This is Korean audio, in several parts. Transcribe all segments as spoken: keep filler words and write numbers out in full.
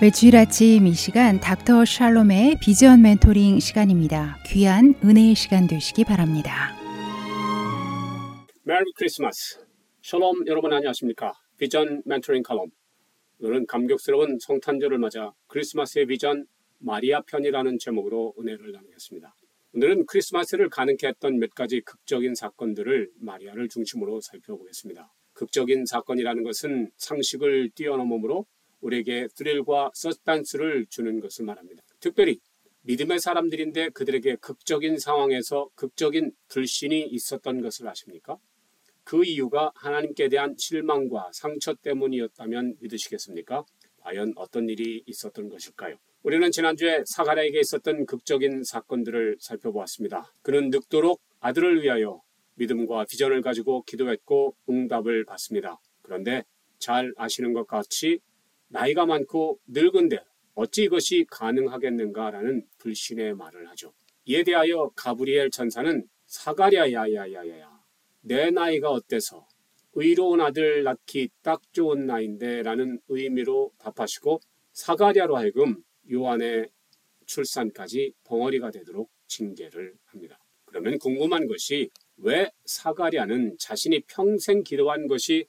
매주일 아침 이 시간 닥터 샬롬의 비전 멘토링 시간입니다. 귀한 은혜의 시간 되시기 바랍니다. 메리 크리스마스. 샬롬 여러분 안녕하십니까? 비전 멘토링 칼럼. 오늘은 감격스러운 성탄절을 맞아 크리스마스의 비전 마리아 편이라는 제목으로 은혜를 나누겠습니다. 오늘은 크리스마스를 가능케 했던 몇 가지 극적인 사건들을 마리아를 중심으로 살펴보겠습니다. 극적인 사건이라는 것은 상식을 뛰어넘으므로 우리에게 스릴과 서스펜스를 주는 것을 말합니다. 특별히 믿음의 사람들인데 그들에게 극적인 상황에서 극적인 불신이 있었던 것을 아십니까? 그 이유가 하나님께 대한 실망과 상처 때문이었다면 믿으시겠습니까? 과연 어떤 일이 있었던 것일까요? 우리는 지난주에 사가랴에게 있었던 극적인 사건들을 살펴보았습니다. 그는 늙도록 아들을 위하여 믿음과 비전을 가지고 기도했고 응답을 받습니다. 그런데 잘 아시는 것 같이 나이가 많고 늙은데 어찌 이것이 가능하겠는가라는 불신의 말을 하죠. 이에 대하여 가브리엘 천사는 사가랴야야야야야 내 나이가 어때서 의로운 아들 낳기 딱 좋은 나이인데 라는 의미로 답하시고 사가랴로 하여금 요한의 출산까지 벙어리가 되도록 징계를 합니다. 그러면 궁금한 것이 왜 사가랴는 자신이 평생 기도한 것이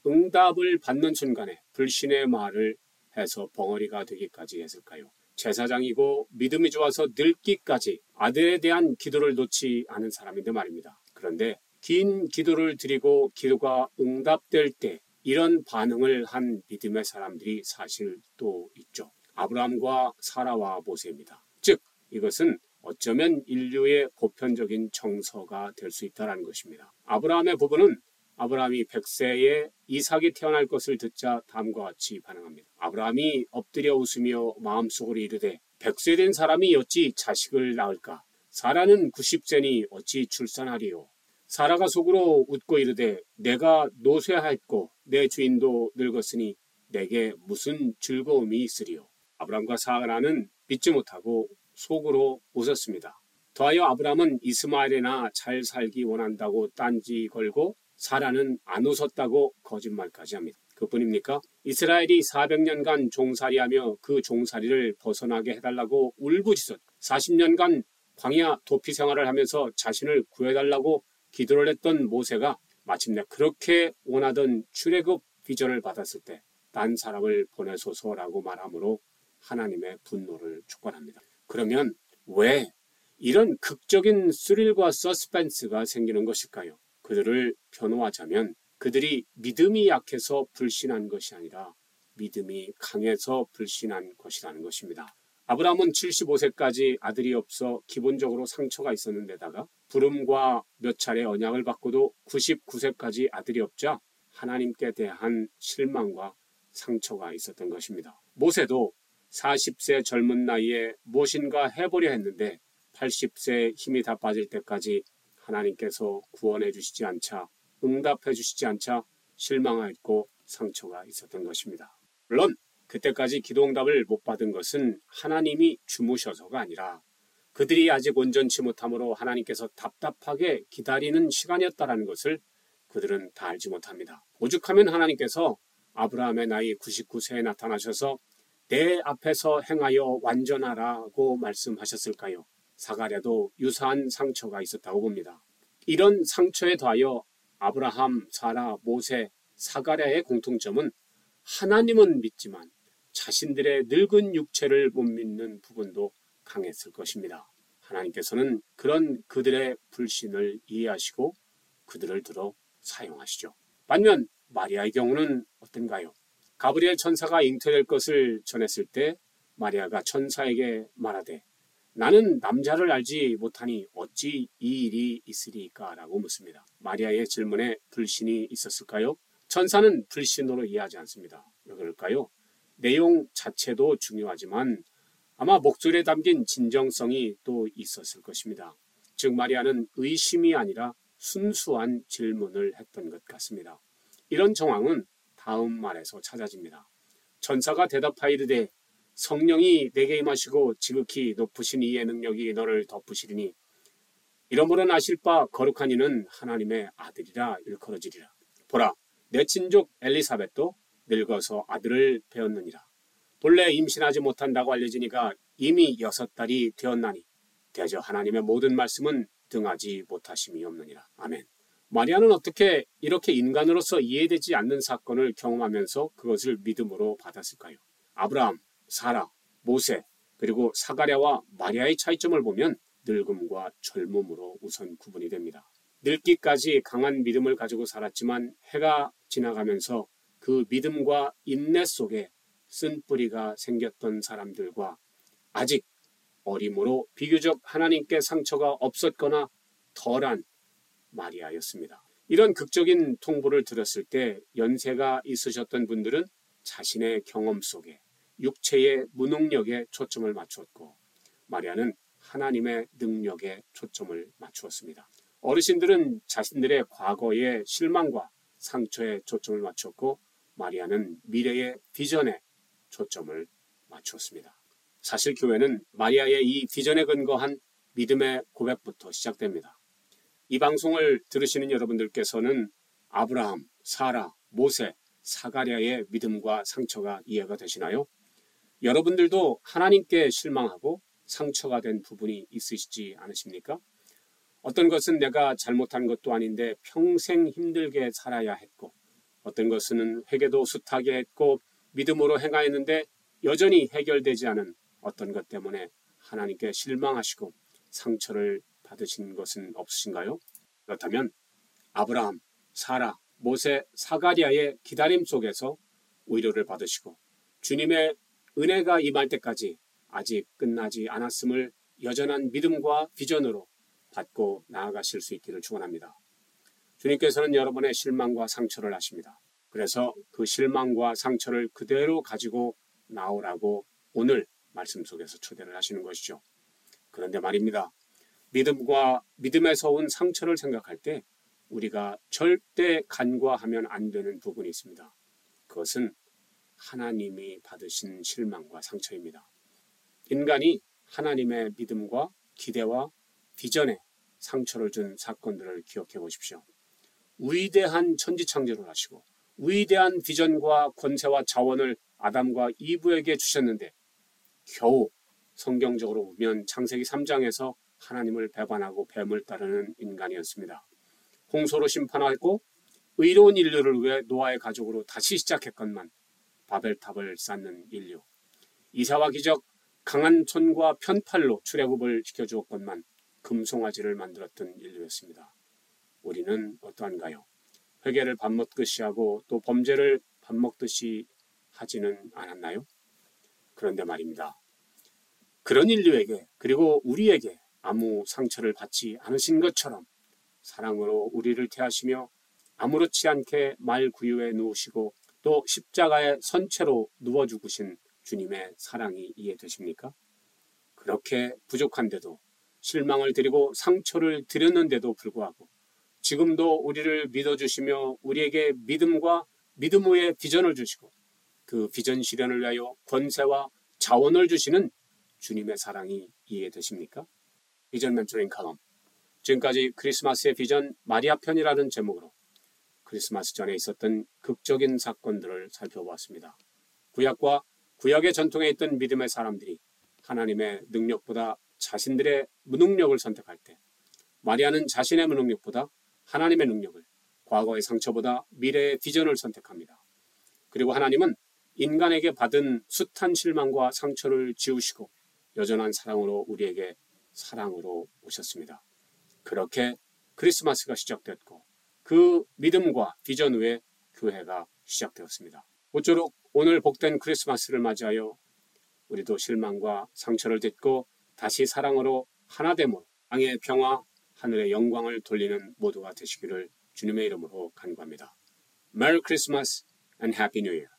응답을 받는 순간에 불신의 말을 해서 벙어리가 되기까지 했을까요? 제사장이고 믿음이 좋아서 늙기까지 아들에 대한 기도를 놓지 않은 사람인데 말입니다. 그런데 긴 기도를 드리고 기도가 응답될 때 이런 반응을 한 믿음의 사람들이 사실 또 있죠. 아브라함과 사라와 모세입니다. 즉 이것은 어쩌면 인류의 보편적인 정서가 될 수 있다는 것입니다. 아브라함의 부부는 아브라함이 백 세에 이삭이 태어날 것을 듣자 다음과 같이 반응합니다. 아브라함이 엎드려 웃으며 마음속으로 이르되 백 세 된 사람이 어찌 자식을 낳을까? 사라는 구십 세니 어찌 출산하리요? 사라가 속으로 웃고 이르되 내가 노쇠하였고 내 주인도 늙었으니 내게 무슨 즐거움이 있으리요? 아브라함과 사라는 믿지 못하고 속으로 웃었습니다. 더하여 아브라함은 이스마엘이나 잘 살기 원한다고 딴지 걸고 사라는 안 웃었다고 거짓말까지 합니다. 그뿐입니까? 이스라엘이 사백 년간 종살이하며 그 종살이를 벗어나게 해달라고 울부짖었고 사십 년간 광야 도피 생활을 하면서 자신을 구해달라고 기도를 했던 모세가 마침내 그렇게 원하던 출애굽 비전을 받았을 때 딴 사람을 보내소서라고 말하므로 하나님의 분노를 촉발합니다. 그러면 왜 이런 극적인 스릴과 서스펜스가 생기는 것일까요? 그들을 변호하자면 그들이 믿음이 약해서 불신한 것이 아니라 믿음이 강해서 불신한 것이라는 것입니다. 아브라함은 칠십오 세까지 아들이 없어 기본적으로 상처가 있었는데다가 부름과 몇 차례 언약을 받고도 구십구 세까지 아들이 없자 하나님께 대한 실망과 상처가 있었던 것입니다. 모세도 사십 세 젊은 나이에 무엇인가 해보려 했는데 팔십 세 힘이 다 빠질 때까지 하나님께서 구원해 주시지 않자 응답해 주시지 않자 실망하였고 상처가 있었던 것입니다. 물론 그때까지 기도 응답을 못 받은 것은 하나님이 주무셔서가 아니라 그들이 아직 온전치 못함으로 하나님께서 답답하게 기다리는 시간이었다는 것을 그들은 다 알지 못합니다. 오죽하면 하나님께서 아브라함의 나이 구십구 세에 나타나셔서 내 앞에서 행하여 완전하라고 말씀하셨을까요? 사가랴도 유사한 상처가 있었다고 봅니다. 이런 상처에 더하여 아브라함, 사라, 모세, 사가랴의 공통점은 하나님은 믿지만 자신들의 늙은 육체를 못 믿는 부분도 강했을 것입니다. 하나님께서는 그런 그들의 불신을 이해하시고 그들을 들어 사용하시죠. 반면 마리아의 경우는 어떤가요? 가브리엘 천사가 잉태될 것을 전했을 때 마리아가 천사에게 말하되 나는 남자를 알지 못하니 어찌 이 일이 있으리까? 라고 묻습니다. 마리아의 질문에 불신이 있었을까요? 천사는 불신으로 이해하지 않습니다. 왜 그럴까요? 내용 자체도 중요하지만 아마 목소리에 담긴 진정성이 또 있었을 것입니다. 즉 마리아는 의심이 아니라 순수한 질문을 했던 것 같습니다. 이런 정황은 다음 말에서 찾아집니다. 천사가 대답하여 이르되 성령이 내게 임하시고 지극히 높으신 이의 능력이 너를 덮으시리니 이러므로 나실 바 거룩한 이는 하나님의 아들이라 일컬어지리라. 보라 내 친족 엘리사벳도 늙어서 아들을 배었느니라. 본래 임신하지 못한다고 알려지니까 이미 여섯 달이 되었나니 대저 하나님의 모든 말씀은 등하지 못하심이 없느니라. 아멘. 마리아는 어떻게 이렇게 인간으로서 이해되지 않는 사건을 경험하면서 그것을 믿음으로 받았을까요? 아브라함, 사라, 모세, 그리고 사가랴와 마리아의 차이점을 보면 늙음과 젊음으로 우선 구분이 됩니다. 늙기까지 강한 믿음을 가지고 살았지만 해가 지나가면서 그 믿음과 인내 속에 쓴뿌리가 생겼던 사람들과 아직 어림으로 비교적 하나님께 상처가 없었거나 덜한 마리아였습니다. 이런 극적인 통보를 들었을 때 연세가 있으셨던 분들은 자신의 경험 속에 육체의 무능력에 초점을 맞추었고 마리아는 하나님의 능력에 초점을 맞추었습니다. 어르신들은 자신들의 과거의 실망과 상처에 초점을 맞췄고 마리아는 미래의 비전에 초점을 맞추었습니다. 사실 교회는 마리아의 이 비전에 근거한 믿음의 고백부터 시작됩니다. 이 방송을 들으시는 여러분들께서는 아브라함, 사라, 모세, 사가랴의 믿음과 상처가 이해가 되시나요? 여러분들도 하나님께 실망하고 상처가 된 부분이 있으시지 않으십니까? 어떤 것은 내가 잘못한 것도 아닌데 평생 힘들게 살아야 했고 어떤 것은 회개도 숱하게 했고 믿음으로 행하였는데 여전히 해결되지 않은 어떤 것 때문에 하나님께 실망하시고 상처를 받으신 것은 없으신가요? 그렇다면 아브라함, 사라, 모세, 사가랴의 기다림 속에서 위로를 받으시고 주님의 은혜가 임할 때까지 아직 끝나지 않았음을 여전한 믿음과 비전으로 받고 나아가실 수 있기를 축원합니다. 주님께서는 여러분의 실망과 상처를 아십니다. 그래서 그 실망과 상처를 그대로 가지고 나오라고 오늘 말씀 속에서 초대를 하시는 것이죠. 그런데 말입니다. 믿음과 믿음에서 온 상처를 생각할 때 우리가 절대 간과하면 안 되는 부분이 있습니다. 그것은 하나님이 받으신 실망과 상처입니다. 인간이 하나님의 믿음과 기대와 비전에 상처를 준 사건들을 기억해 보십시오. 위대한 천지창조를 하시고 위대한 비전과 권세와 자원을 아담과 이브에게 주셨는데 겨우 성경적으로 보면 창세기 삼 장에서 하나님을 배반하고 뱀을 따르는 인간이었습니다. 홍수로 심판하고 의로운 인류를 위해 노아의 가족으로 다시 시작했건만 바벨탑을 쌓는 인류, 이사와 기적, 강한 손과 편팔로 출애굽을 지켜주었건만 금송아지를 만들었던 인류였습니다. 우리는 어떠한가요? 회개를 밥 먹듯이 하고 또 범죄를 밥 먹듯이 하지는 않았나요? 그런데 말입니다. 그런 인류에게 그리고 우리에게 아무 상처를 받지 않으신 것처럼 사랑으로 우리를 대하시며 아무렇지 않게 말구유에 누우시고 또 십자가의 선체로 누워 죽으신 주님의 사랑이 이해되십니까? 그렇게 부족한데도 실망을 드리고 상처를 드렸는데도 불구하고 지금도 우리를 믿어주시며 우리에게 믿음과 믿음 후에 비전을 주시고 그 비전 실현을 위하여 권세와 자원을 주시는 주님의 사랑이 이해되십니까? 비전 멘토링 칼럼, 지금까지 크리스마스의 비전 마리아 편이라는 제목으로 크리스마스 전에 있었던 극적인 사건들을 살펴보았습니다. 구약과 구약의 전통에 있던 믿음의 사람들이 하나님의 능력보다 자신들의 무능력을 선택할 때 마리아는 자신의 무능력보다 하나님의 능력을, 과거의 상처보다 미래의 비전을 선택합니다. 그리고 하나님은 인간에게 받은 숱한 실망과 상처를 지우시고 여전한 사랑으로 우리에게 사랑으로 오셨습니다. 그렇게 크리스마스가 시작됐고 그 믿음과 비전 후에 교회가 시작되었습니다. 모쪼록 오늘 복된 크리스마스를 맞이하여 우리도 실망과 상처를 딛고 다시 사랑으로 하나됨으로 땅의 평화, 하늘의 영광을 돌리는 모두가 되시기를 주님의 이름으로 간구합니다. Merry Christmas and Happy New Year.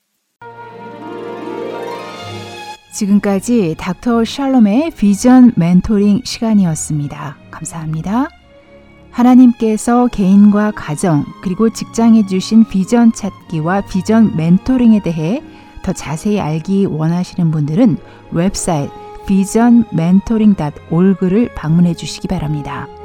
지금까지 닥터 샬롬의 비전 멘토링 시간이었습니다. 감사합니다. 하나님께서 개인과 가정 그리고 직장에 주신 비전 찾기와 비전 멘토링에 대해 더 자세히 알기 원하시는 분들은 웹사이트 비전 멘토링 닷 오르그를 방문해 주시기 바랍니다.